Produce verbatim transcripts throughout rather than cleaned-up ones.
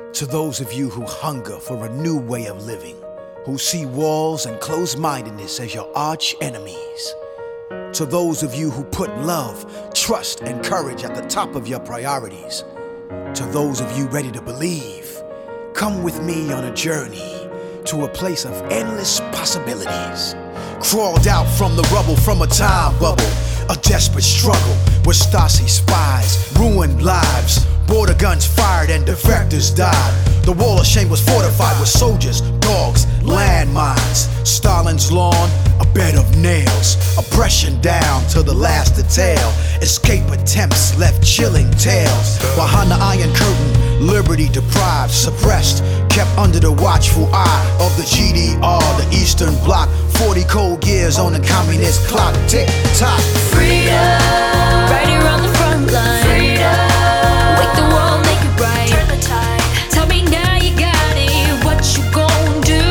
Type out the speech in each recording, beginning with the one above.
To those of you who hunger for a new way of living, who see walls and closed-mindedness as your arch enemies. To those of you who put love, trust, and courage at the top of your priorities. To those of you ready to believe, come with me on a journey to a place of endless possibilities. Crawled out from the rubble from a time bubble, a desperate struggle where Stasi spies ruined lives, border guns fired and defectors died. The wall of shame was fortified with soldiers, dogs, landmines. Stalin's lawn, a bed of nails. Oppression down to the last detail. Escape attempts left chilling tales. Behind the Iron Curtain, liberty deprived, suppressed, kept under the watchful eye of the G D R, the Eastern Bloc. Forty cold years on the communist clock. Tick tock. Freedom, right here on the front line. Freedom, wake the world, make it right. Turn the tide. Tell me now you got it. What you gon' do?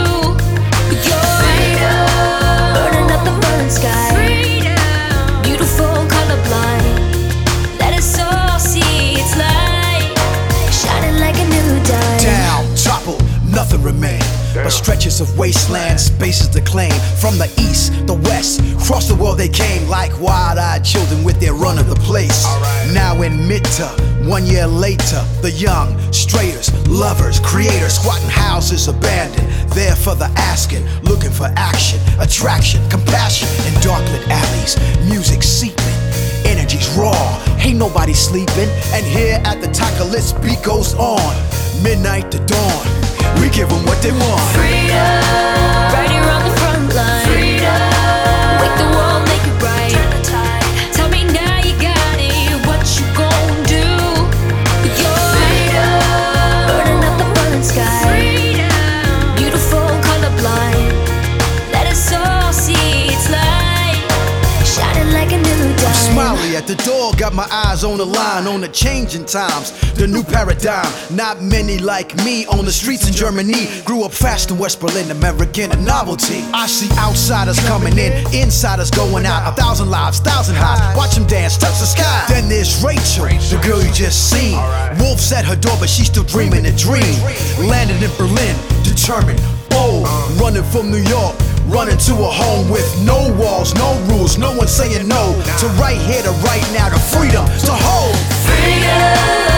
You're freedom, burning up the burning sky. Freedom, beautiful colorblind. Let us all see its light, shining like a new dime. Down, toppled, nothing remained but stretches of wasteland, spaces to claim. From the east, the west, across the world they came like wide-eyed children with their run of the place. Right. Now in Midta, one year later, the young, straighters, lovers, creators, squatting houses abandoned, there for the asking, looking for action, attraction, compassion. In dark-lit alleys, music seeping, energy's raw, ain't nobody sleeping. And here at the Takalis, beat goes on, midnight to dawn. We give them what they want. Freedom, right here on the front line. Freedom, wake the world, make it right. Turn the tide. Tell me now you got it. What you gon' do? You're freedom, burning up the burning sky. Freedom, beautiful colorblind. Let us all see its light, shining like a new dime. I'm smiley at the door, got my eyes on the line, on the changing times, the new paradigm. Not many like me on the streets in Germany. Grew up fast in West Berlin, American, a novelty. I see outsiders coming in, insiders going out. A thousand lives, thousand highs, watch them dance, touch the sky. Then there's Rachel, the girl you just seen. Wolf's at her door, but she's still dreaming a dream. Landed in Berlin, determined, bold, running from New York. Running to a home with no walls, no rules, no one saying no. To right here, to right now, to freedom, to hold. Freedom.